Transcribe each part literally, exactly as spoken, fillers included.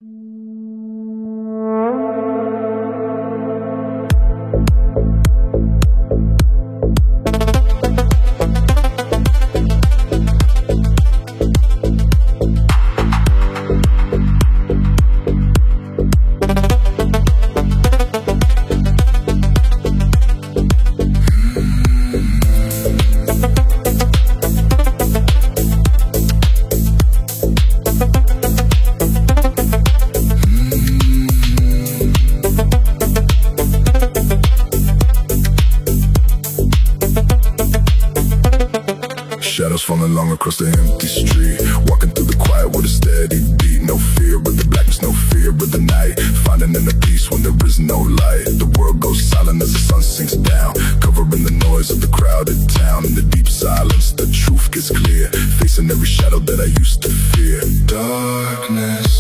Shadows falling long across the empty street, walking through the quiet with a steady beat. No fear of the blackness, no fear of the night, finding inner peace when there is no light. The world goes silent as the sun sinks down, covering the noise of the crowded town. In the deep silence, the truth gets clear, facing every shadow that I used to fear. Darkness.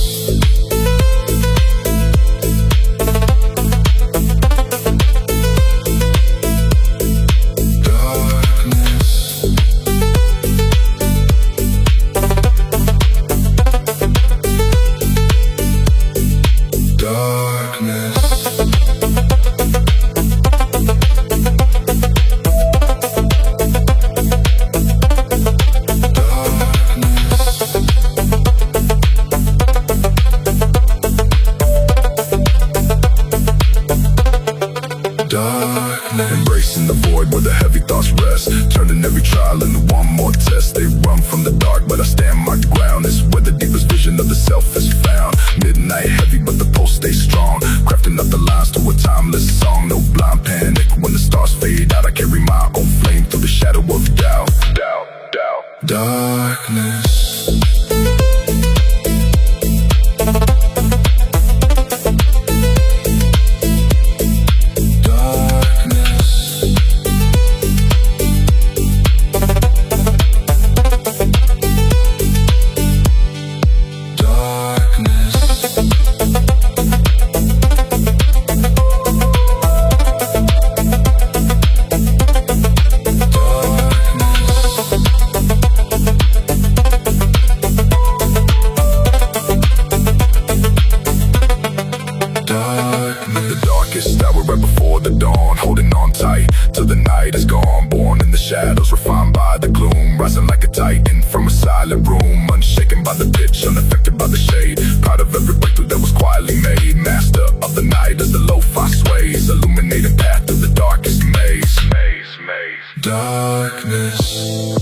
Embracing the void where the heavy thoughts rest, turning every trial into one more test. They run from the dark, but I stand my ground. It's where the deepest vision of the self is found. Midnight heavy, but the pulse stays strong, crafting up the lines to a timeless song. No blind panic when the stars fade out. I carry my own flame through the shadow of doubt. Doubt, doubt. Darkness. The darkest hour right before the dawn, holding on tight till the night is gone. Born in the shadows, refined by the gloom, rising like a titan from a silent room, unshaken by the pitch, unaffected by the shade. Proud of every breakthrough that was quietly made. Master of the night as the lo-fi sways, illuminating path through the darkest maze. Maze, maze. Darkness.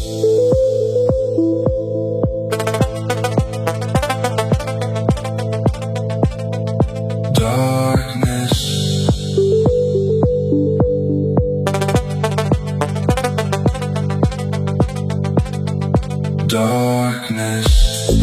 Darkness.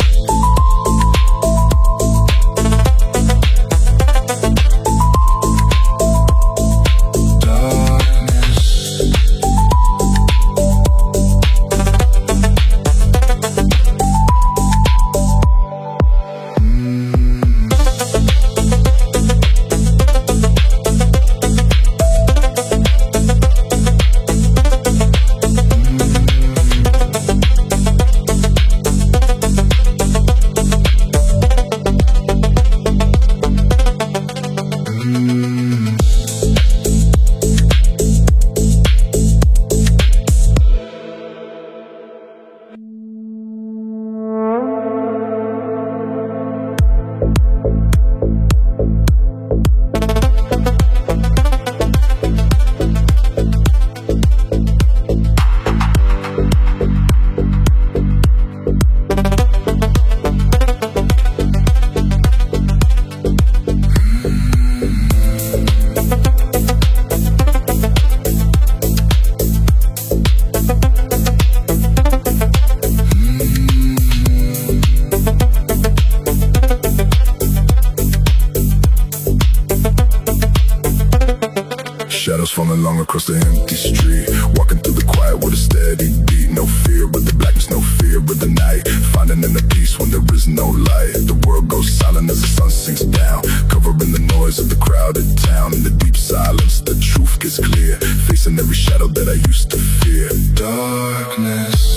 Shadows falling long across the empty street, walking through the quiet with a steady beat. No fear of the blackness, no fear of the night, finding inner peace when there is no light. The world goes silent as the sun sinks down, covering the noise of the crowded town. In the deep silence, the truth gets clear, facing every shadow that I used to fear. Darkness.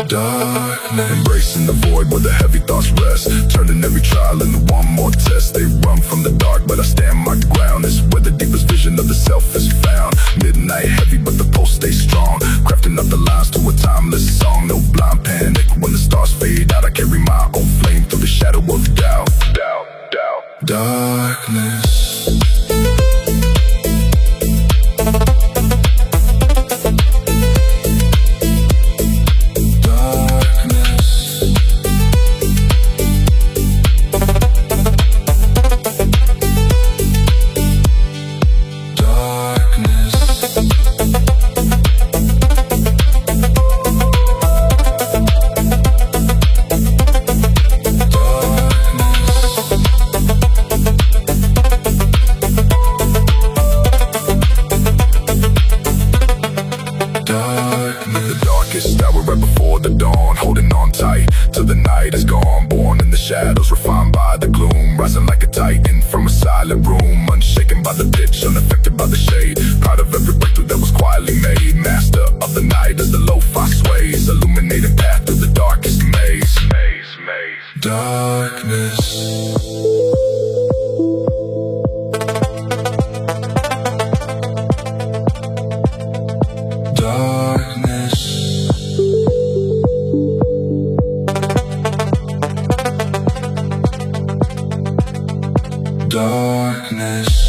Darkness. Embracing the void where the heavy thoughts rest, turning every trial into one more test. They run from the dark, but I stand my ground. It's where the deepest vision of the self is found. Midnight heavy, but the pulse stays strong, crafting up the lines to a timeless song. No blind panic when the stars fade out. I carry my own flame through the shadow of doubt. Doubt, doubt. Darkness. The darkest hour right before the dawn, holding on tight till the night is gone. Born in the shadows, refined by the gloom, rising like a titan from a silent room, unshaken by the pitch, unaffected by the shade. Proud of every breakthrough that was quietly made. Master of the night as the lo-fi sways, illuminating path through the darkest maze. Maze, maze. Darkness. Darkness.